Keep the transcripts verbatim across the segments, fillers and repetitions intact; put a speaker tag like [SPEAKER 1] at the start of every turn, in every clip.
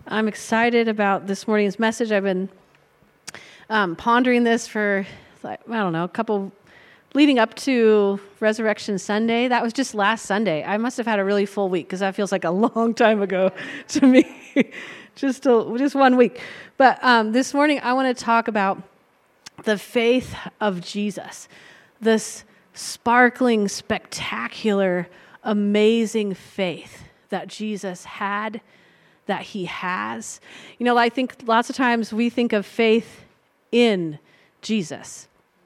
[SPEAKER 1] I'm excited about this morning's message. I've been um, pondering this for, like, I don't know, a couple, leading up to Resurrection Sunday. That was just last Sunday. I must have had a really full week because that feels like a long time ago to me. just, a, just one week. But um, this morning I want to talk about the faith of Jesus. This sparkling, spectacular, amazing faith that Jesus had, that he has. You know, I think lots of times we think of faith in Jesus.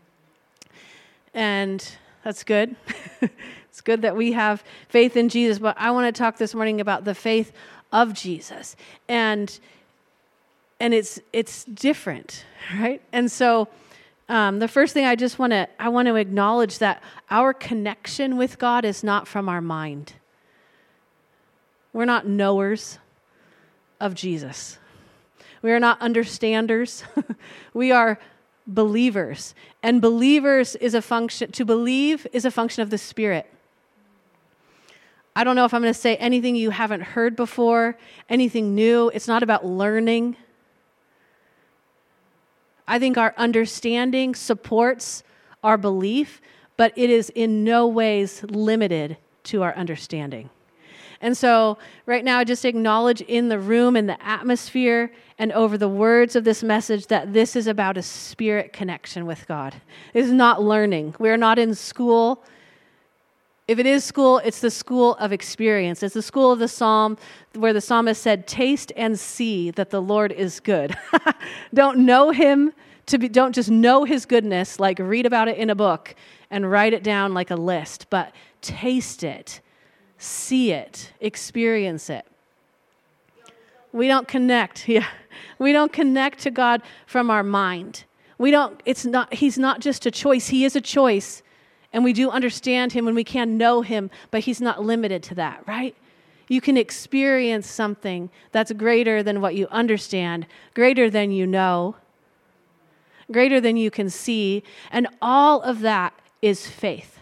[SPEAKER 1] And that's good. It's good that we have faith in Jesus, but I want to talk this morning about the faith of Jesus. And and it's it's different, right? And so um, the first thing I just want to I want to acknowledge that our connection with God is not from our mind. We're not knowers of Jesus. We are not understanders. We are believers. And believers is a function, to believe is a function of the Spirit. I don't know if I'm going to say anything you haven't heard before, anything new. It's not about learning. I think our understanding supports our belief, but it is in no ways limited to our understanding. And so right now, I just acknowledge in the room, in the atmosphere, and over the words of this message that this is about a spirit connection with God. It is not learning. We are not in school. If it is school, it's the school of experience. It's the school of the psalm where the psalmist said, "Taste and see that the Lord is good." Don't know him to be, don't just know his goodness, like read about it in a book and write it down like a list, but taste it. See it, experience it. We don't connect, yeah. We don't connect to God from our mind. We don't, it's not, he's not just a choice, he is a choice. And we do understand him and we can know him, but he's not limited to that, right? You can experience something that's greater than what you understand, greater than you know, greater than you can see, and all of that is faith.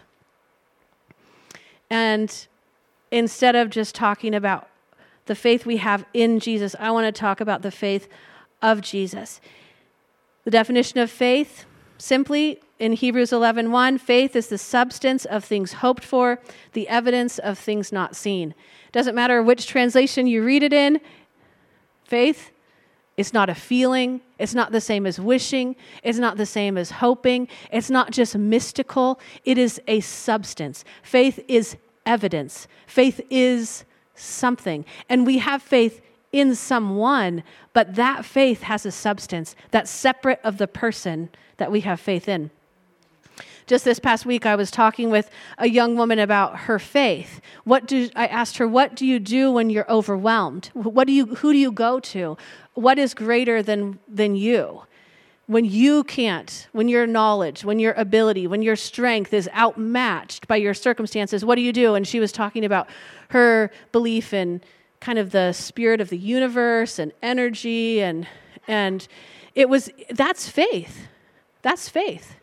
[SPEAKER 1] And instead of just talking about the faith we have in Jesus, I want to talk about the faith of Jesus. The definition of faith, simply in Hebrews eleven one, faith is the substance of things hoped for, the evidence of things not seen. Doesn't matter which translation you read it in, faith is not a feeling. It's not the same as wishing. It's not the same as hoping. It's not just mystical. It is a substance. Faith is evidence. Faith is something. And we have faith in someone, but that faith has a substance that's separate of the person that we have faith in. Just this past week, I was talking with a young woman about her faith. What do I asked her, what do you do when you're overwhelmed? What do you who do you go to? What is greater than than you? When you can't, when your knowledge, when your ability, when your strength is outmatched by your circumstances, what do you do? And she was talking about her belief in kind of the spirit of the universe and energy, and and it was, that's faith. That's faith.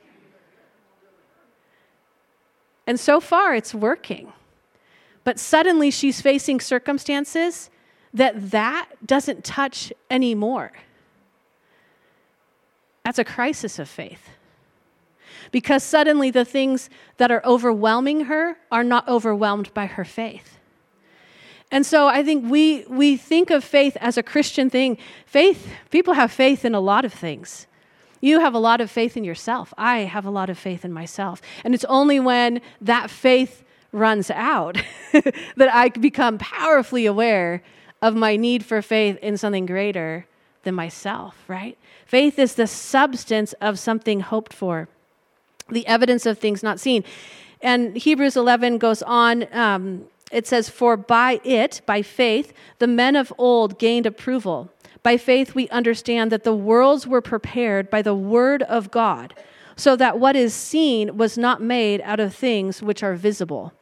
[SPEAKER 1] And so far it's working. But suddenly she's facing circumstances that that doesn't touch anymore. That's a crisis of faith. Because suddenly the things that are overwhelming her are not overwhelmed by her faith. And so I think we we think of faith as a Christian thing. Faith, people have faith in a lot of things. You have a lot of faith in yourself. I have a lot of faith in myself. And it's only when that faith runs out that I become powerfully aware of my need for faith in something greater than myself, right? Faith is the substance of something hoped for, the evidence of things not seen. And Hebrews eleven goes on, um, it says, "For by it, by faith, the men of old gained approval. By faith we understand that the worlds were prepared by the word of God, so that what is seen was not made out of things which are visible."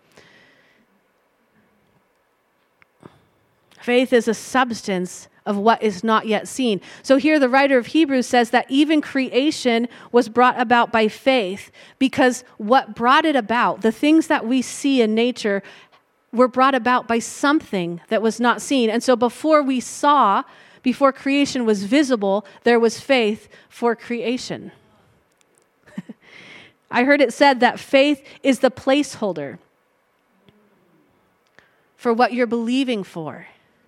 [SPEAKER 1] Faith is a substance of what is not yet seen. So here the writer of Hebrews says that even creation was brought about by faith, because what brought it about, the things that we see in nature, were brought about by something that was not seen. And so before we saw, before creation was visible, there was faith for creation. I heard it said that faith is the placeholder for what you're believing for.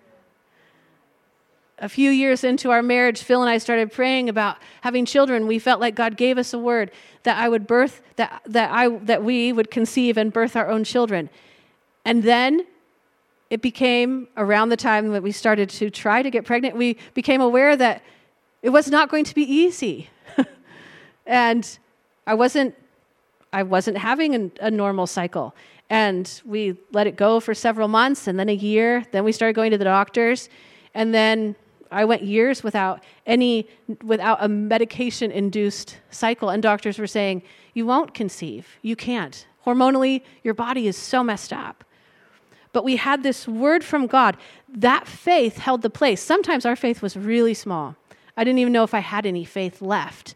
[SPEAKER 1] A few years into our marriage, Phil and I started praying about having children. We felt like God gave us a word that I would birth, that that I that we would conceive and birth our own children. And then it became around the time that we started to try to get pregnant, we became aware that it was not going to be easy. And I wasn't I wasn't having a, a normal cycle. And we let it go for several months, and then a year. Then we started going to the doctors. And then I went years without any, without a medication-induced cycle. And doctors were saying, you won't conceive. You can't. Hormonally, your body is so messed up. But we had this word from God. That faith held the place. Sometimes our faith was really small. I didn't even know if I had any faith left.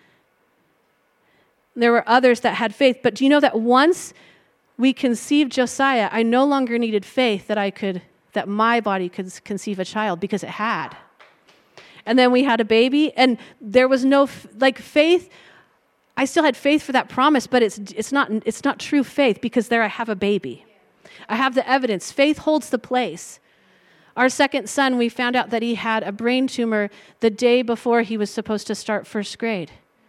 [SPEAKER 1] There were others that had faith. But do you know that once we conceived Josiah, I no longer needed faith that I could, that my body could conceive a child, because it had. And then we had a baby, and there was no, like, faith. I still had faith for that promise, but it's it's not it's not true faith, because there I have a baby. I have the evidence. Faith holds the place. Our second son, we found out that he had a brain tumor the day before he was supposed to start first grade.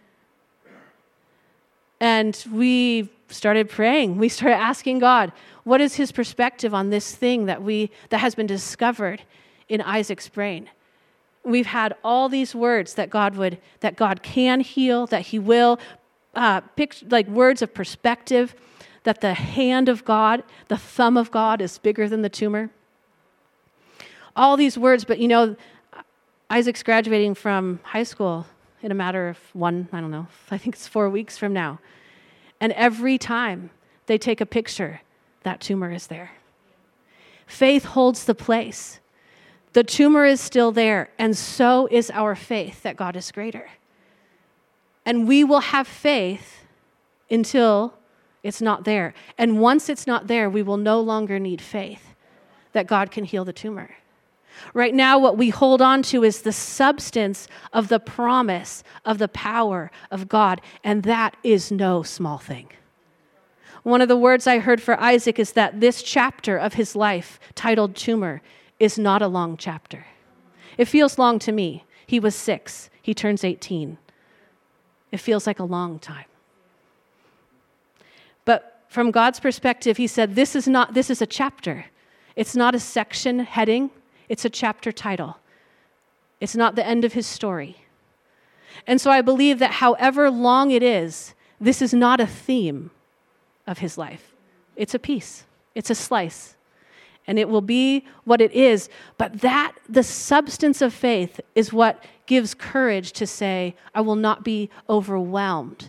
[SPEAKER 1] And we started praying. We started asking God, what is his perspective on this thing that we that has been discovered in Isaac's brain? We've had all these words that God would, that God can heal, that he will, uh, pick, like words of perspective, that the hand of God, the thumb of God is bigger than the tumor. All these words, but you know, Isaac's graduating from high school in a matter of one, I don't know, I think it's four weeks from now. And every time they take a picture, that tumor is there. Faith holds the place. The tumor is still there, and so is our faith that God is greater. And we will have faith until it's not there. And once it's not there, we will no longer need faith that God can heal the tumor. Right now, what we hold on to is the substance of the promise of the power of God, and that is no small thing. One of the words I heard for Isaac is that this chapter of his life, titled Tumor, is not a long chapter. It feels long to me. He was six. He turns eighteen. It feels like a long time. But from God's perspective, he said, this is not, this is a chapter. It's not a section heading. It's a chapter title. It's not the end of his story. And so I believe that however long it is, this is not a theme of his life. It's a piece. It's a slice. And it will be what it is. But that, the substance of faith, is what gives courage to say, I will not be overwhelmed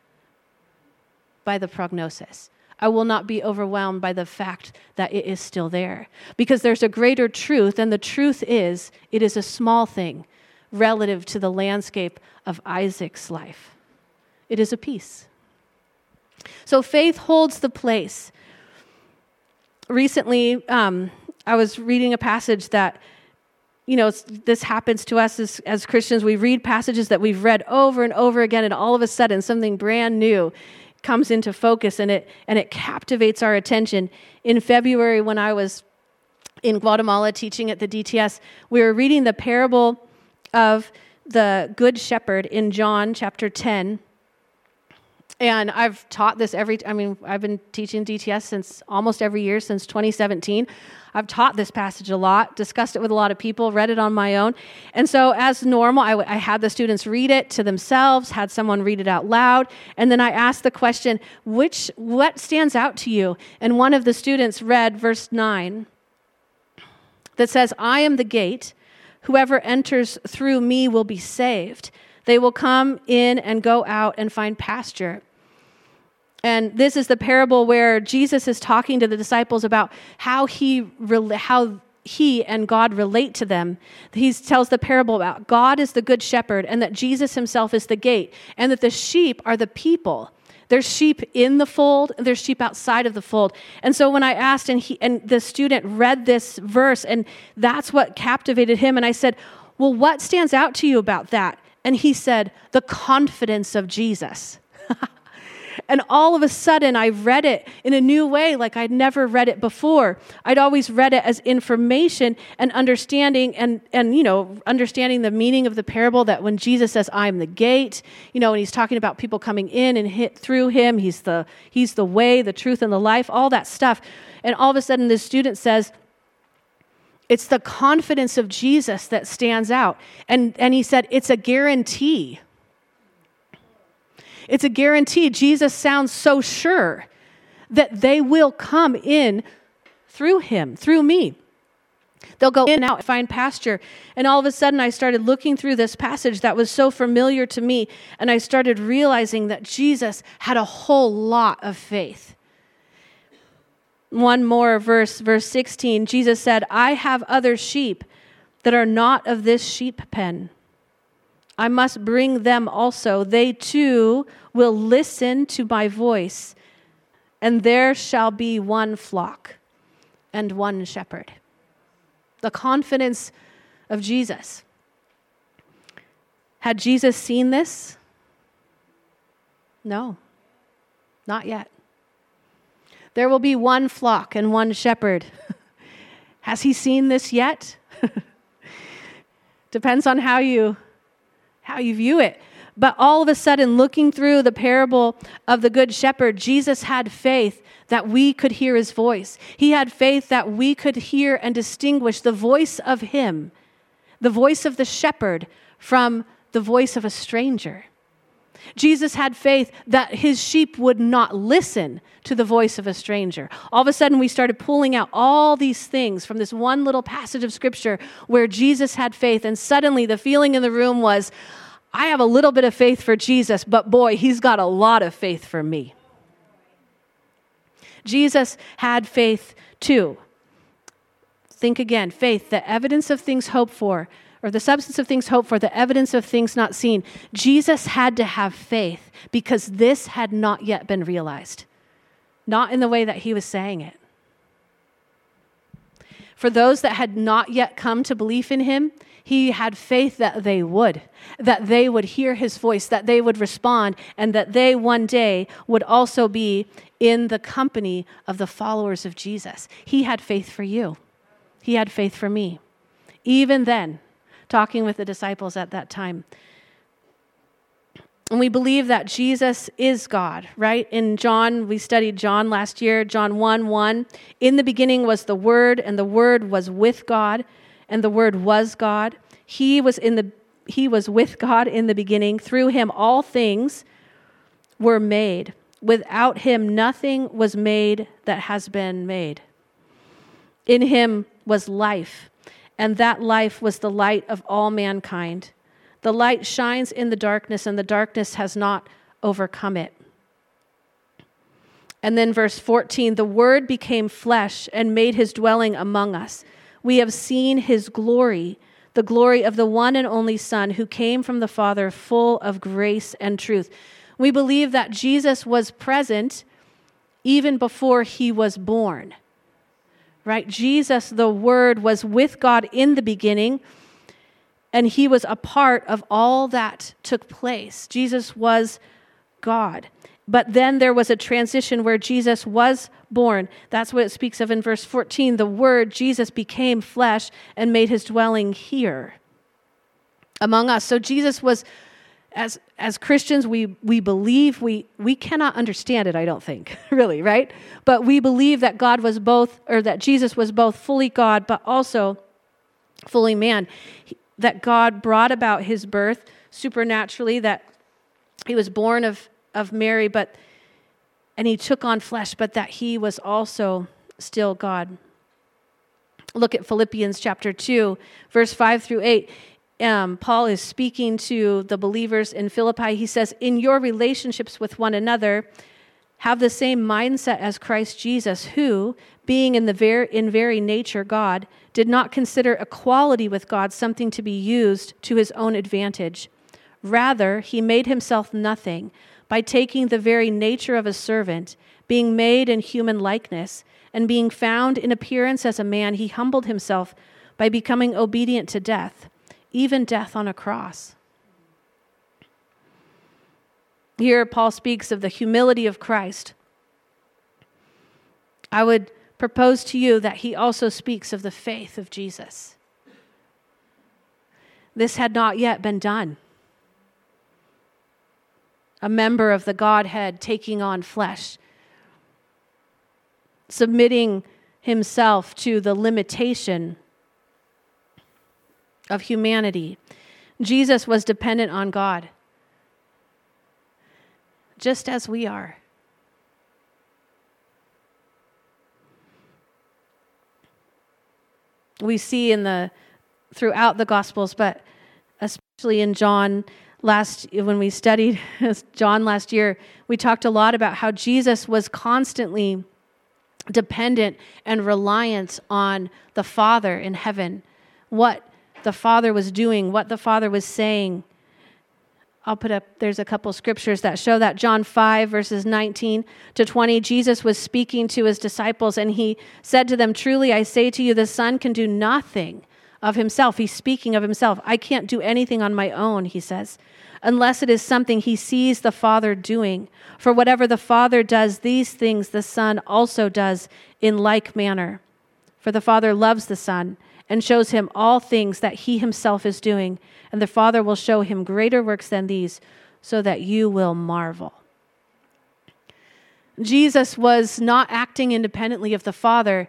[SPEAKER 1] by the prognosis. I will not be overwhelmed by the fact that it is still there. Because there's a greater truth, and the truth is, it is a small thing relative to the landscape of Isaac's life. It is a piece. So faith holds the place. Recently, um, I was reading a passage that, you know, this happens to us as, as Christians. We read passages that we've read over and over again, and all of a sudden something brand new comes into focus, and it and it captivates our attention. In February, when I was in Guatemala teaching at the D T S, we were reading the parable of the Good Shepherd in John chapter ten. And I've taught this every, I mean, I've been teaching D T S since almost every year since twenty seventeen. I've taught this passage a lot, discussed it with a lot of people, read it on my own. And so as normal, I, I had the students read it to themselves, had someone read it out loud. And then I asked the question, which, what stands out to you? And one of the students read verse nine that says, I am the gate. Whoever enters through me will be saved. They will come in and go out and find pasture. And this is the parable where Jesus is talking to the disciples about how he how he and God relate to them. He tells the parable about God is the good shepherd, and that Jesus himself is the gate, and that the sheep are the people. There's sheep in the fold, and there's sheep outside of the fold. And so when I asked, and he and the student read this verse, and that's what captivated him, and I said, well, what stands out to you about that? And he said, the confidence of Jesus. And all of a sudden, I read it in a new way, like I'd never read it before. I'd always read it as information and understanding and, and, you know, understanding the meaning of the parable that when Jesus says, I'm the gate, you know, and he's talking about people coming in and hit through him. He's the, he's the way, the truth, and the life, all that stuff. And all of a sudden, this student says, it's the confidence of Jesus that stands out. And, and he said, it's a guarantee. It's a guarantee. Jesus sounds so sure that they will come in through him, through me. They'll go in and out and find pasture. And all of a sudden, I started looking through this passage that was so familiar to me, and I started realizing that Jesus had a whole lot of faith. One more verse, verse sixteen, Jesus said, I have other sheep that are not of this sheep pen. I must bring them also. They too will listen to my voice, and there shall be one flock and one shepherd. The confidence of Jesus. Had Jesus seen this? No, not yet. There will be one flock and one shepherd. Has he seen this yet? Depends on how you how you view it. But all of a sudden, looking through the parable of the Good Shepherd, Jesus had faith that we could hear his voice. He had faith that we could hear and distinguish the voice of him, the voice of the shepherd, from the voice of a stranger. Jesus had faith that his sheep would not listen to the voice of a stranger. All of a sudden, we started pulling out all these things from this one little passage of scripture where Jesus had faith, and suddenly the feeling in the room was, I have a little bit of faith for Jesus, but boy, he's got a lot of faith for me. Jesus had faith too. Think again, faith, the evidence of things hoped for, or the substance of things hoped for, the evidence of things not seen. Jesus had to have faith because this had not yet been realized. Not in the way that he was saying it. For those that had not yet come to belief in him, he had faith that they would, that they would hear his voice, that they would respond, and that they one day would also be in the company of the followers of Jesus. He had faith for you. He had faith for me. Even then, talking with the disciples at that time. And we believe that Jesus is God, right? In John, we studied John last year, John one one. In the beginning was the Word, and the Word was with God, and the Word was God. He was in the he was with God in the beginning. Through him all things were made. Without him nothing was made that has been made. In him was life, and that life was the light of all mankind. The light shines in the darkness, and the darkness has not overcome it. And then verse fourteen, the Word became flesh and made his dwelling among us. We have seen his glory, the glory of the one and only Son who came from the Father, full of grace and truth. We believe that Jesus was present even before he was born. Right? Jesus, the Word, was with God in the beginning, and he was a part of all that took place. Jesus was God. But then there was a transition where Jesus was born. That's what it speaks of in verse fourteen. The Word, Jesus, became flesh and made his dwelling here among us. So Jesus was, as as Christians, we we believe, we we cannot understand it, I don't think, really, right? But we believe that God was both, or that Jesus was both fully God, but also fully man. That God brought about his birth supernaturally, that he was born of of Mary, but and he took on flesh, but that he was also still God. Look at Philippians chapter two, verse five through eight. Um, Paul is speaking to the believers in Philippi. He says, in your relationships with one another, have the same mindset as Christ Jesus, who, being in the very in very nature God, did not consider equality with God something to be used to his own advantage. Rather, he made himself nothing by taking the very nature of a servant, being made in human likeness, and being found in appearance as a man, he humbled himself by becoming obedient to death, even death on a cross. Here, Paul speaks of the humility of Christ. I would propose to you that he also speaks of the faith of Jesus. This had not yet been done. A member of the Godhead taking on flesh, submitting himself to the limitation of humanity. Jesus was dependent on God, just as we are. We see in the throughout the Gospels, but especially in John last when we studied John last year, we talked a lot about how Jesus was constantly dependent and reliant on the Father in heaven, what the Father was doing, what the Father was saying. I'll put up, there's a couple scriptures that show that. John five, verses nineteen to twenty, Jesus was speaking to his disciples, and he said to them, "Truly I say to you, the Son can do nothing of himself." He's speaking of himself. "I can't do anything on my own," he says, "unless it is something he sees the Father doing. For whatever the Father does, these things the Son also does in like manner. For the Father loves the Son and shows him all things that he himself is doing, and the Father will show him greater works than these, so that you will marvel." Jesus was not acting independently of the Father.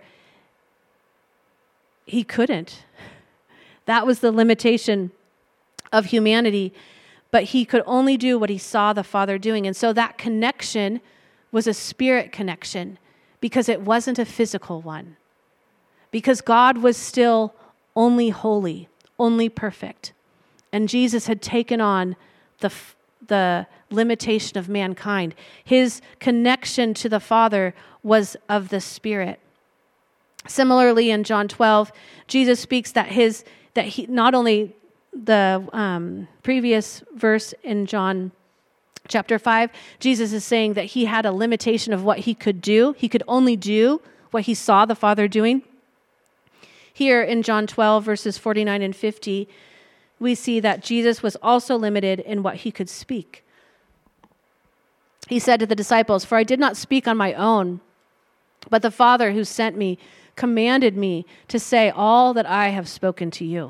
[SPEAKER 1] He couldn't. That was the limitation of humanity, but he could only do what he saw the Father doing. And so that connection was a spirit connection, because it wasn't a physical one. Because God was still only holy, only perfect. And Jesus had taken on the, the limitation of mankind. His connection to the Father was of the Spirit. Similarly, in John twelve, Jesus speaks that his that he not only the um, previous verse in John chapter five, Jesus is saying that he had a limitation of what he could do. He could only do what he saw the Father doing. Here in John twelve, verses forty-nine and fifty, we see that Jesus was also limited in what he could speak. He said to the disciples, "For I did not speak on my own, but the Father who sent me commanded me to say all that I have spoken to you."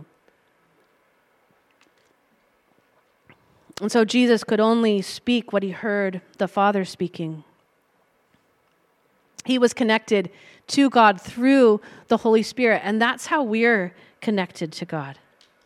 [SPEAKER 1] And so Jesus could only speak what he heard the Father speaking. He was connected to God through the Holy Spirit, and that's how we're connected to God.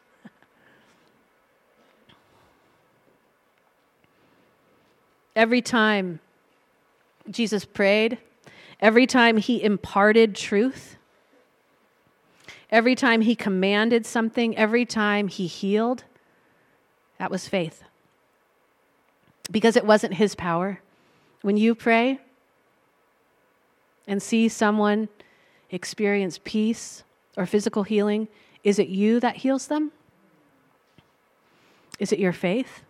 [SPEAKER 1] Every time Jesus prayed, every time he imparted truth, every time he commanded something, every time he healed, that was faith. Because it wasn't his power. When you pray and see someone experience peace or physical healing, is it you that heals them? Is it your faith?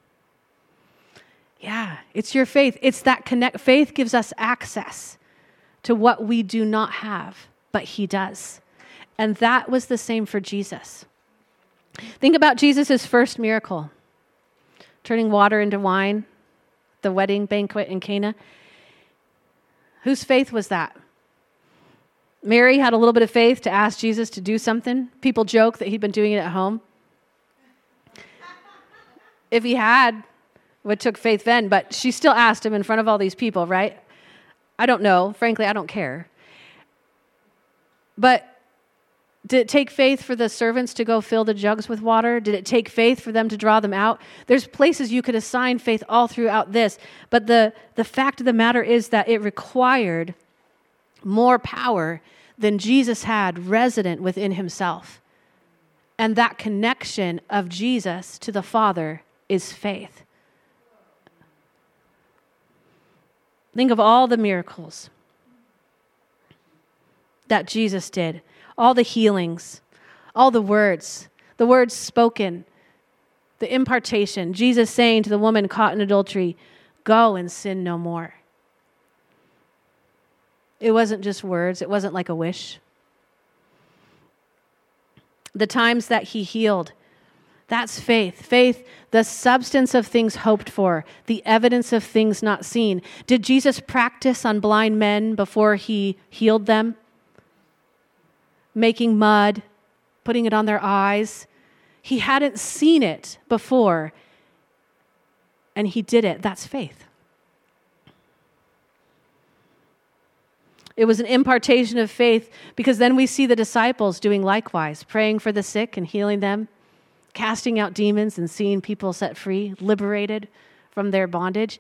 [SPEAKER 1] Yeah, it's your faith. It's that connect. Faith gives us access to what we do not have, but he does. And that was the same for Jesus. Think about Jesus' first miracle, turning water into wine, the wedding banquet in Cana. Whose faith was that? Mary had a little bit of faith to ask Jesus to do something. People joke that he'd been doing it at home. If he had, what took faith then, but she still asked him in front of all these people, right? I don't know. Frankly, I don't care. But did it take faith for the servants to go fill the jugs with water? Did it take faith for them to draw them out? There's places you could assign faith all throughout this, but the, the fact of the matter is that it required more power than Jesus had resident within himself. And that connection of Jesus to the Father is faith. Think of all the miracles that Jesus did, all the healings, all the words, the words spoken, the impartation, Jesus saying to the woman caught in adultery, "Go and sin no more." It wasn't just words. It wasn't like a wish. The times that he healed, That's faith. Faith, the substance of things hoped for, the evidence of things not seen. Did Jesus practice on blind men before he healed them? Making mud, putting it on their eyes. He hadn't seen it before, and he did it. That's faith. It was an impartation of faith because then we see the disciples doing likewise, praying for the sick and healing them, casting out demons and seeing people set free, liberated from their bondage.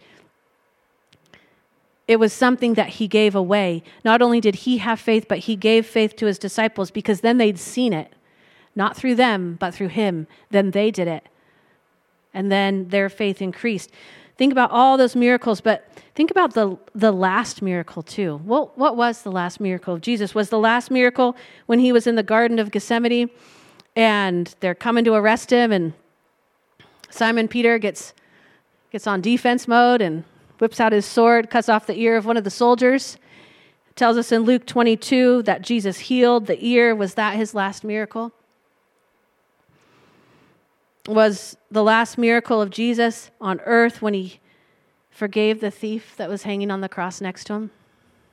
[SPEAKER 1] It was something that he gave away. Not only did he have faith, but he gave faith to his disciples because then they'd seen it. Not through them, but through him. Then they did it. And then their faith increased. Think about all those miracles, but think about the, the last miracle too. What, what was the last miracle of Jesus? Was the last miracle when he was in the Garden of Gethsemane and they're coming to arrest him, and Simon Peter gets, gets on defense mode and whips out his sword, cuts off the ear of one of the soldiers. It tells us in Luke twenty-two that Jesus healed the ear. Was that his last miracle? Was the last miracle of Jesus on earth when he forgave the thief that was hanging on the cross next to him?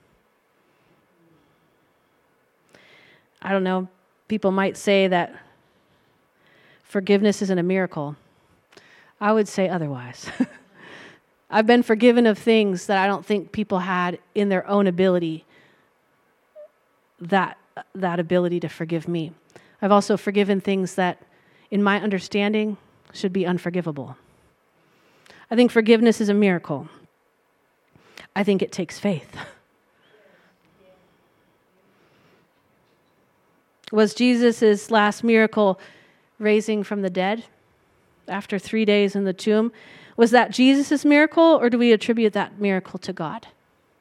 [SPEAKER 1] I don't know. People might say that forgiveness isn't a miracle. I would say otherwise. I've been forgiven of things that I don't think people had in their own ability, that, that ability to forgive me. I've also forgiven things that, in my understanding, should be unforgivable. I think forgiveness is a miracle. I think it takes faith. Was Jesus' last miracle raising from the dead after three days in the tomb? Was that Jesus' miracle, or do we attribute that miracle to God?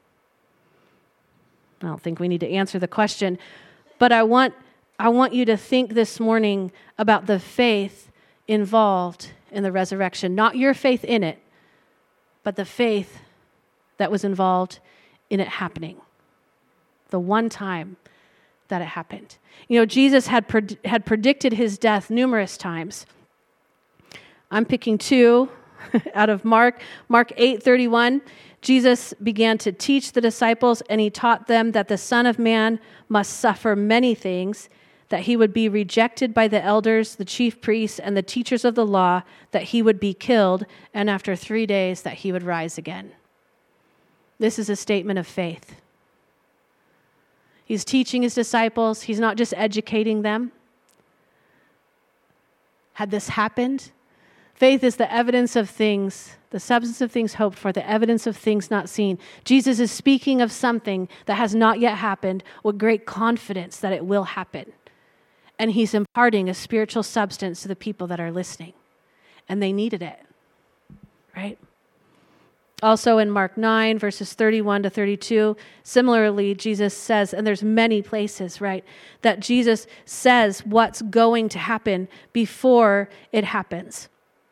[SPEAKER 1] I don't think we need to answer the question, but I want I want you to think this morning about the faith involved in the resurrection. Not your faith in it, but the faith that was involved in it happening. The one time that it happened. You know, Jesus had pred- had predicted his death numerous times. I'm picking two out of Mark. Mark eight thirty-one. Jesus began to teach the disciples, and he taught them that the Son of Man must suffer many things, that he would be rejected by the elders, the chief priests, and the teachers of the law, that he would be killed, and after three days that he would rise again. This is a statement of faith. He's teaching his disciples. He's not just educating them. Had this happened? Faith is the evidence of things, the substance of things hoped for, the evidence of things not seen. Jesus is speaking of something that has not yet happened with great confidence that it will happen. And he's imparting a spiritual substance to the people that are listening. And they needed it, right? Also in Mark nine, verses thirty-one to thirty-two, similarly, Jesus says, and there's many places, right, that Jesus says what's going to happen before it happens.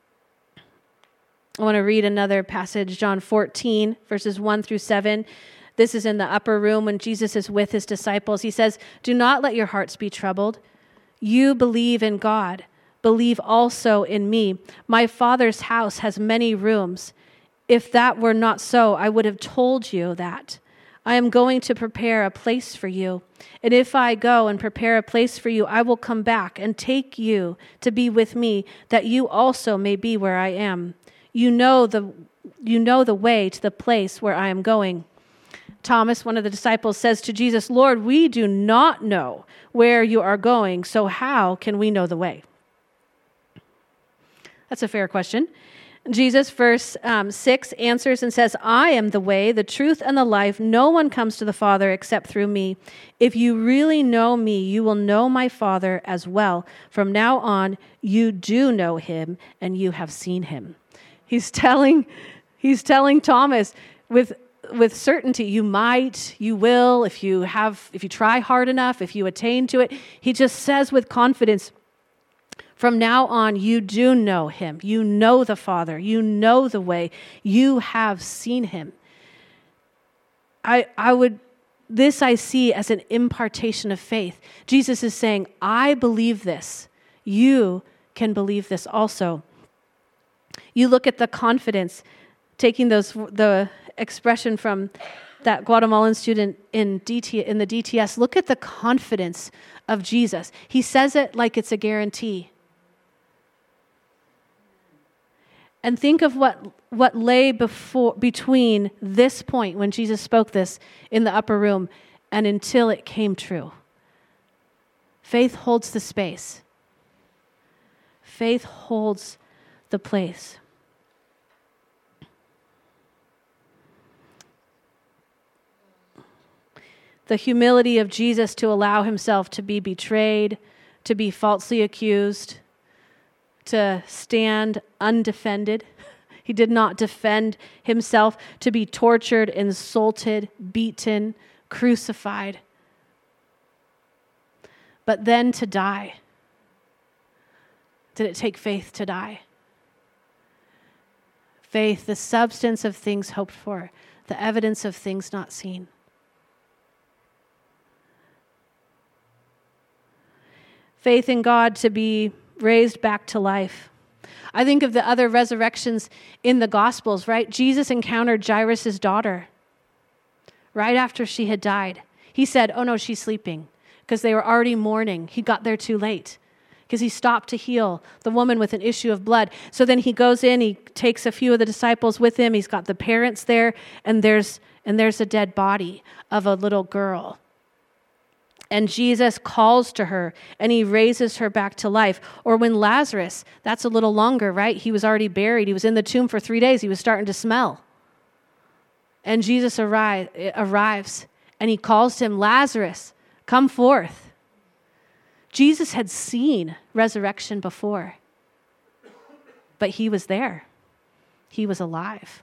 [SPEAKER 1] I want to read another passage, John fourteen, verses one through seven. This is in the upper room when Jesus is with his disciples. He says, "Do not let your hearts be troubled. You believe in God. Believe also in me. My Father's house has many rooms. If that were not so, I would have told you that. I am going to prepare a place for you. And if I go and prepare a place for you, I will come back and take you to be with me, that you also may be where I am. You know the you know the way to the place where I am going." Thomas, one of the disciples, says to Jesus, "Lord, we do not know where you are going, so how can we know the way?" That's a fair question. Jesus, verse um, six, answers and says, "I am the way, the truth, and the life. No one comes to the Father except through me. If you really know me, you will know my Father as well. From now on, you do know him, and you have seen him." He's telling, he's telling Thomas with with certainty, you might, you will, if you have, if you try hard enough, if you attain to it. He just says with confidence, from now on, you do know him. You know the Father. You know the way. You have seen him. I, I would, this I see as an impartation of faith. Jesus is saying, I believe this. You can believe this also. You look at the confidence, taking those the expression from that Guatemalan student in D T in the D T S. Look at the confidence of Jesus. He says it like it's a guarantee. And think of what, what lay before between this point when Jesus spoke this in the upper room and until it came true. Faith holds the space. Faith holds the place. The humility of Jesus to allow himself to be betrayed, to be falsely accused, to stand undefended. He did not defend himself, to be tortured, insulted, beaten, crucified, but then to die. Did it take faith to die? Faith, the substance of things hoped for, the evidence of things not seen. Faith in God to be raised back to life. I think of the other resurrections in the Gospels, right? Jesus encountered Jairus' daughter right after she had died. He said, oh no, she's sleeping, because they were already mourning. He got there too late because he stopped to heal the woman with an issue of blood. So then he goes in, he takes a few of the disciples with him. He's got the parents there, and there's and there's a dead body of a little girl. And Jesus calls to her, and he raises her back to life. Or when Lazarus, that's a little longer, right? He was already buried. He was in the tomb for three days. He was starting to smell. And Jesus arri- arrives, and he calls to him, Lazarus, come forth. Jesus had seen resurrection before, but he was there. He was alive.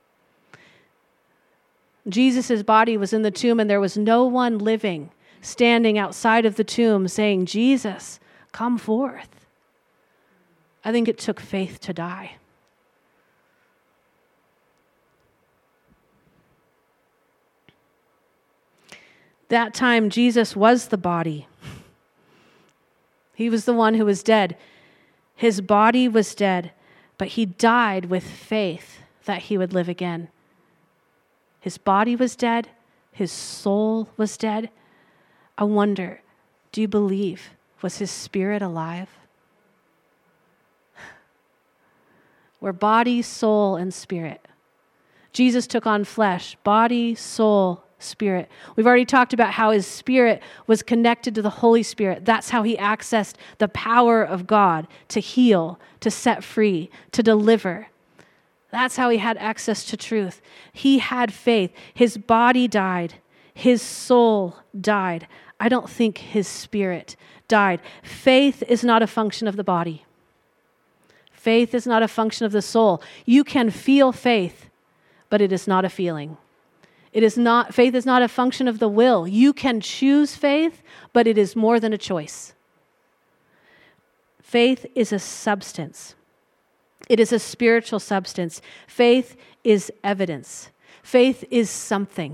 [SPEAKER 1] Jesus' body was in the tomb, and there was no one living standing outside of the tomb saying, Jesus, come forth. I think it took faith to die. That time, Jesus was the body. He was the one who was dead. His body was dead, but he died with faith that he would live again. His body was dead. His soul was dead. I wonder, do you believe, was his spirit alive? We're body, soul, and spirit. Jesus took on flesh, body, soul, spirit. We've already talked about how his spirit was connected to the Holy Spirit. That's how he accessed the power of God to heal, to set free, to deliver. That's how he had access to truth. He had faith. His body died. His soul died. I don't think his spirit died. Faith is not a function of the body. Faith is not a function of the soul. You can feel faith, but it is not a feeling. It is not, faith is not a function of the will. You can choose faith, but it is more than a choice. Faith is a substance. It is a spiritual substance. Faith is evidence. Faith is something.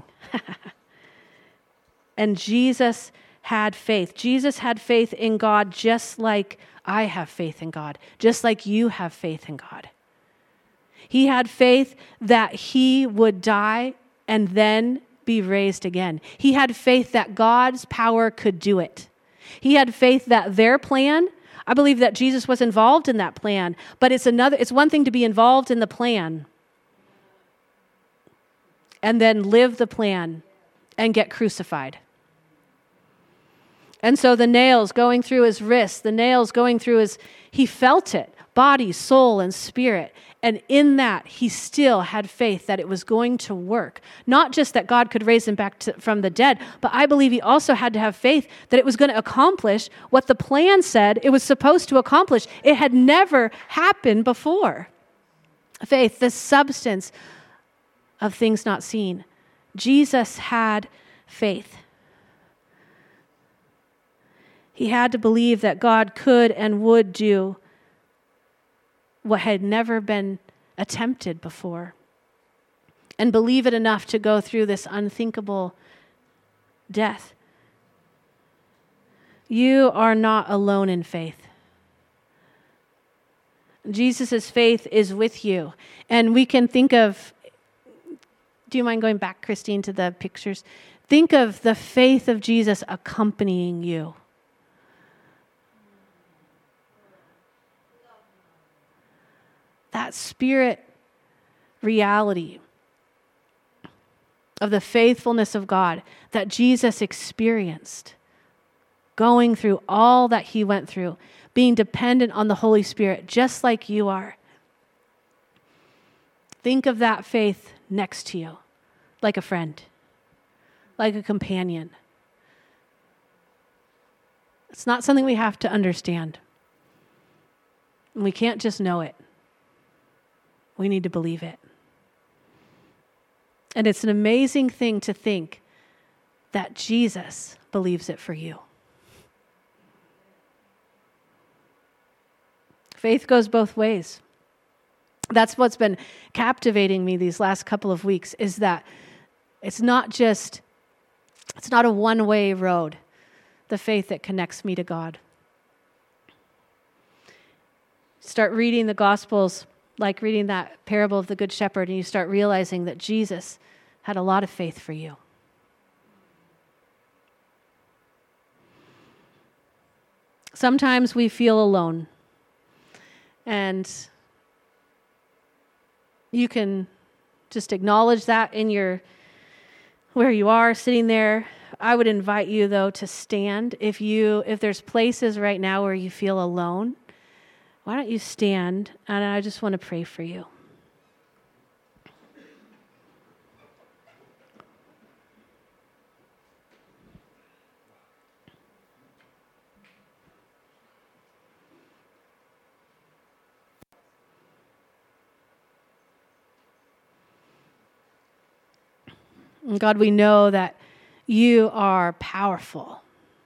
[SPEAKER 1] And Jesus had faith. Jesus had faith in God just like I have faith in God, just like you have faith in God. He had faith that he would die and then be raised again. He had faith that God's power could do it. He had faith that their plan, I believe that Jesus was involved in that plan, but it's another, it's one thing to be involved in the plan and then live the plan and get crucified. And so the nails going through his wrists, the nails going through his, he felt it, body, soul, and spirit. And in that, he still had faith that it was going to work. Not just that God could raise him back to, from the dead, but I believe he also had to have faith that it was going to accomplish what the plan said it was supposed to accomplish. It had never happened before. Faith, the substance of things not seen. Jesus had faith. He had to believe that God could and would do what had never been attempted before, and believe it enough to go through this unthinkable death. You are not alone in faith. Jesus' faith is with you. And we can think of, do you mind going back, Christine, to the pictures? Think of the faith of Jesus accompanying you. That spirit reality of the faithfulness of God that Jesus experienced, going through all that he went through, being dependent on the Holy Spirit, just like you are. Think of that faith next to you, like a friend, like a companion. It's not something we have to understand. And we can't just know it. We need to believe it. And it's an amazing thing to think that Jesus believes it for you. Faith goes both ways. That's what's been captivating me these last couple of weeks, is that it's not just, it's not a one-way road, the faith that connects me to God. Start reading the Gospels, like reading that parable of the Good Shepherd, and you start realizing that Jesus had a lot of faith for you. Sometimes we feel alone. And you can just acknowledge that in your, where you are sitting there. I would invite you, though, to stand. If you, if there's places right now where you feel alone, why don't you stand? And I just want to pray for you. And God, we know that you are powerful.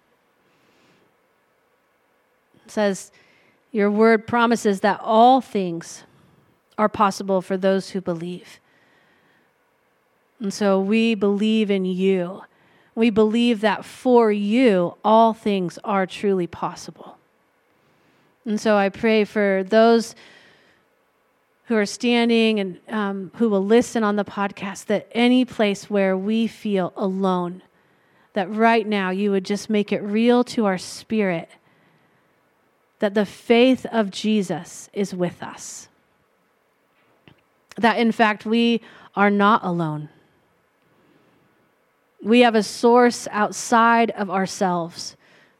[SPEAKER 1] It says, your word promises that all things are possible for those who believe. And so we believe in you. We believe that for you, all things are truly possible. And so I pray for those who are standing and um, who will listen on the podcast, that any place where we feel alone, that right now you would just make it real to our spirit that the faith of Jesus is with us. That in fact we are not alone. We have a source outside of ourselves.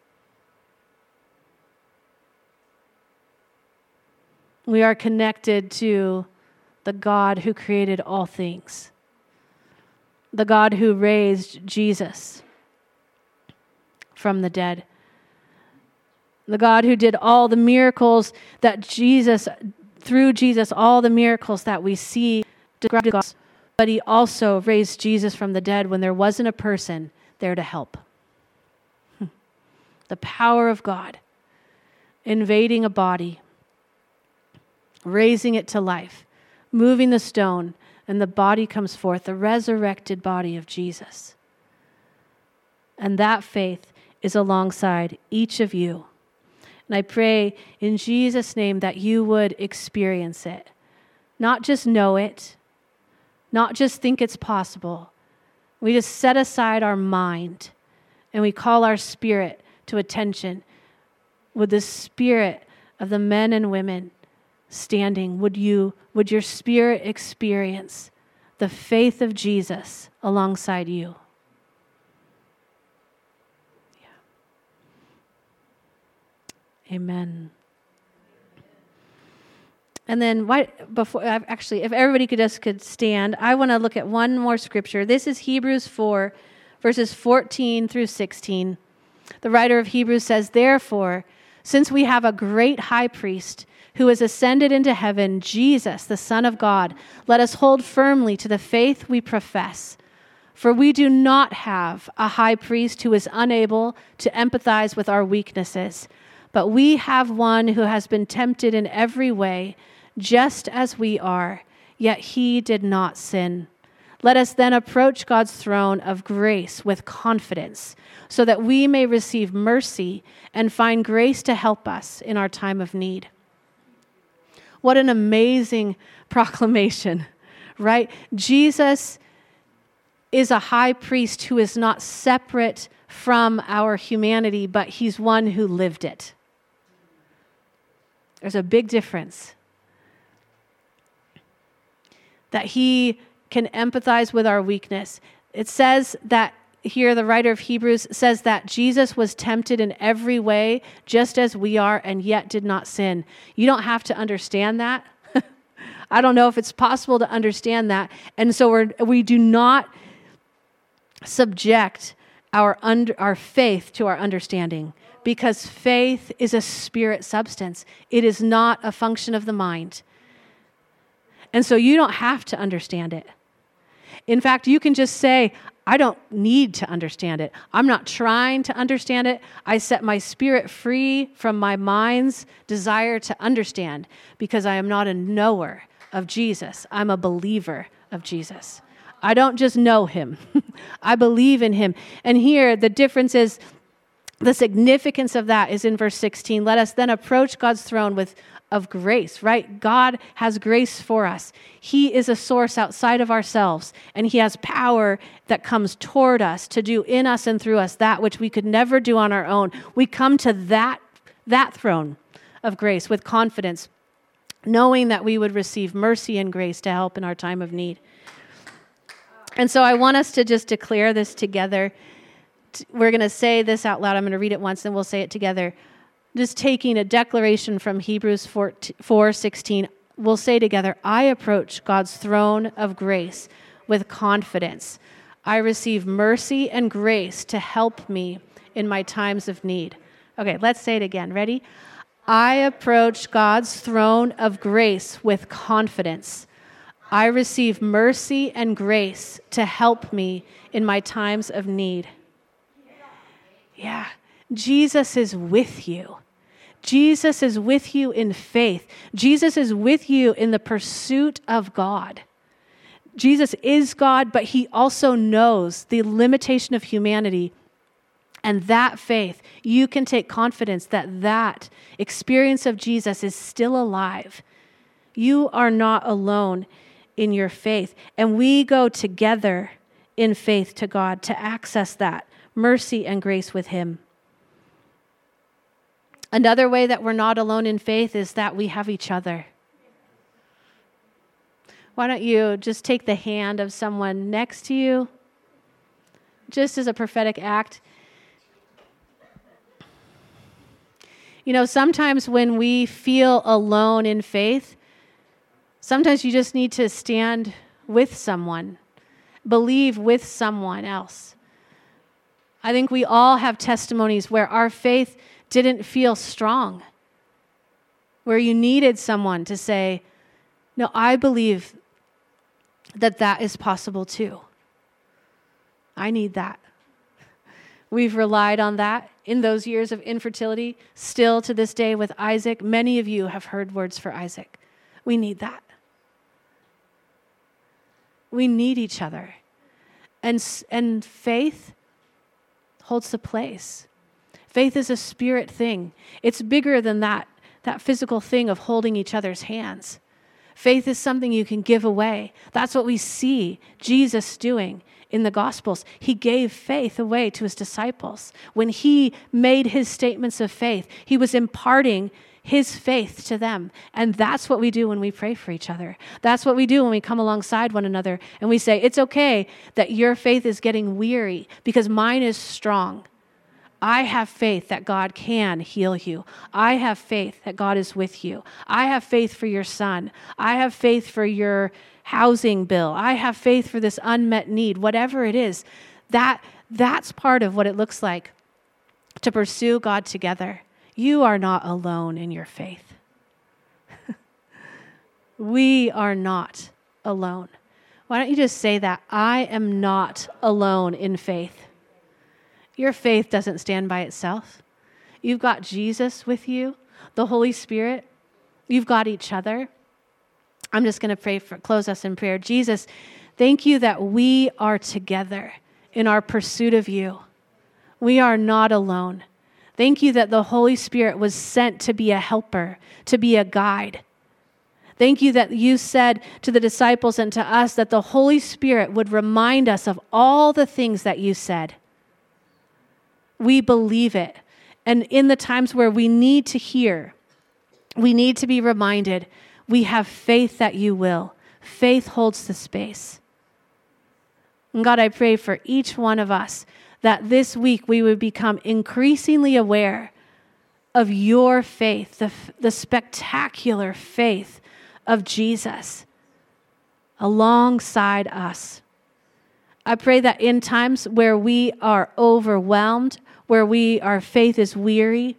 [SPEAKER 1] We are connected to the God who created all things, the God who raised Jesus from the dead, the God who did all the miracles that Jesus, through Jesus, all the miracles that we see described in God, but he also raised Jesus from the dead when there wasn't a person there to help. The power of God invading a body, raising it to life, moving the stone, and the body comes forth, the resurrected body of Jesus. And that faith is alongside each of you. And I pray in Jesus' name that you would experience it. Not just know it, not just think it's possible. We just set aside our mind and we call our spirit to attention with the spirit of the men and women standing. Would you, would your spirit experience the faith of Jesus alongside you? Yeah. Amen. And then, why, before actually, if everybody could just could stand, I want to look at one more scripture. This is Hebrews four, verses fourteen through sixteen. The writer of Hebrews says, "Therefore, since we have a great high priest who has ascended into heaven, Jesus, the Son of God, let us hold firmly to the faith we profess. For we do not have a high priest who is unable to empathize with our weaknesses, but we have one who has been tempted in every way, just as we are, yet he did not sin. Let us then approach God's throne of grace with confidence, so that we may receive mercy and find grace to help us in our time of need." What an amazing proclamation, right? Jesus is a high priest who is not separate from our humanity, but he's one who lived it. There's a big difference. That he can empathize with our weakness. It says that here, the writer of Hebrews says that Jesus was tempted in every way, just as we are, and yet did not sin. You don't have to understand that. I don't know if it's possible to understand that. And so we're, we do not subject our under, our faith to our understanding, because faith is a spirit substance. It is not a function of the mind. And so you don't have to understand it. In fact, you can just say, I don't need to understand it. I'm not trying to understand it. I set my spirit free from my mind's desire to understand, because I am not a knower of Jesus. I'm a believer of Jesus. I don't just know him. I believe in him. And here, the difference is, the significance of that is in verse sixteen. Let us then approach God's throne with of grace, right? God has grace for us. He is a source outside of ourselves, and he has power that comes toward us to do in us and through us that which we could never do on our own. We come to that, that throne of grace with confidence, knowing that we would receive mercy and grace to help in our time of need. And so I want us to just declare this together. We're going to say this out loud. I'm going to read it once, and we'll say it together. Just taking a declaration from Hebrews four sixteen, we'll say together, I approach God's throne of grace with confidence. I receive mercy and grace to help me in my times of need. Okay, let's say it again. Ready? I approach God's throne of grace with confidence. I receive mercy and grace to help me in my times of need. Yeah. Jesus is with you. Jesus is with you in faith. Jesus is with you in the pursuit of God. Jesus is God, but he also knows the limitation of humanity. And that faith, you can take confidence that that experience of Jesus is still alive. You are not alone in your faith. And we go together in faith to God to access that mercy and grace with him. Another way that we're not alone in faith is that we have each other. Why don't you just take the hand of someone next to you, just as a prophetic act. You know, sometimes when we feel alone in faith, sometimes you just need to stand with someone, believe with someone else. I think we all have testimonies where our faith didn't feel strong, where you needed someone to say, no, I believe that that is possible too. I need that. We've relied on that in those years of infertility. Still to this day with Isaac, many of you have heard words for Isaac. We need that. We need each other. And, and faith holds the place. Faith is a spirit thing. It's bigger than that, that physical thing of holding each other's hands. Faith is something you can give away. That's what we see Jesus doing in the Gospels. He gave faith away to his disciples. When he made his statements of faith, he was imparting his faith to them. And that's what we do when we pray for each other. That's what we do when we come alongside one another and we say, it's okay that your faith is getting weary because mine is strong. I have faith that God can heal you. I have faith that God is with you. I have faith for your son. I have faith for your housing bill. I have faith for this unmet need. Whatever it is, that that's part of what it looks like to pursue God together. You are not alone in your faith. We are not alone. Why don't you just say that? I am not alone in faith. Your faith doesn't stand by itself. You've got Jesus with you, the Holy Spirit. You've got each other. I'm just going to pray for close us in prayer. Jesus, thank you that we are together in our pursuit of you. We are not alone. Thank you that the Holy Spirit was sent to be a helper, to be a guide. Thank you that you said to the disciples and to us that the Holy Spirit would remind us of all the things that you said. We believe it. And in the times where we need to hear, we need to be reminded, we have faith that you will. Faith holds the space. And God, I pray for each one of us that this week we would become increasingly aware of your faith, the, the spectacular faith of Jesus alongside us. I pray that in times where we are overwhelmed, where we our faith is weary,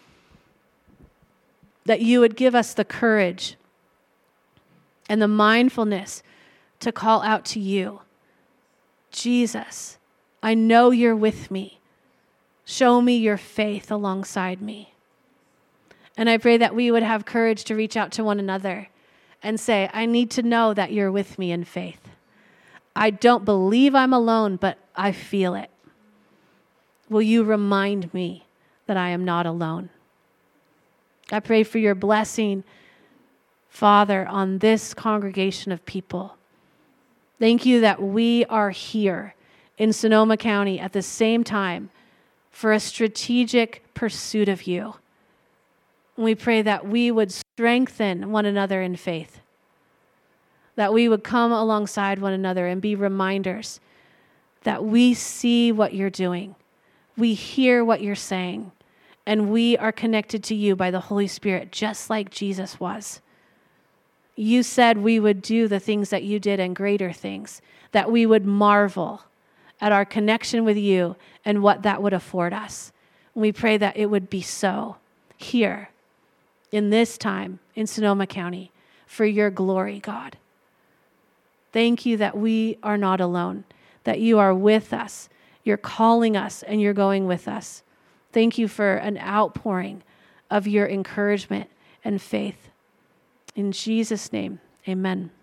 [SPEAKER 1] that you would give us the courage and the mindfulness to call out to you. Jesus, I know you're with me. Show me your faith alongside me. And I pray that we would have courage to reach out to one another and say, I need to know that you're with me in faith. I don't believe I'm alone, but I feel it. Will you remind me that I am not alone? I pray for your blessing, Father, on this congregation of people. Thank you that we are here in Sonoma County at the same time for a strategic pursuit of you. And we pray that we would strengthen one another in faith, that we would come alongside one another and be reminders that we see what you're doing, we hear what you're saying, and we are connected to you by the Holy Spirit, just like Jesus was. You said we would do the things that you did and greater things, that we would marvel at our connection with you and what that would afford us. And we pray that it would be so here in this time in Sonoma County for your glory, God. Thank you that we are not alone, that you are with us. You're calling us and you're going with us. Thank you for an outpouring of your encouragement and faith. In Jesus' name, amen.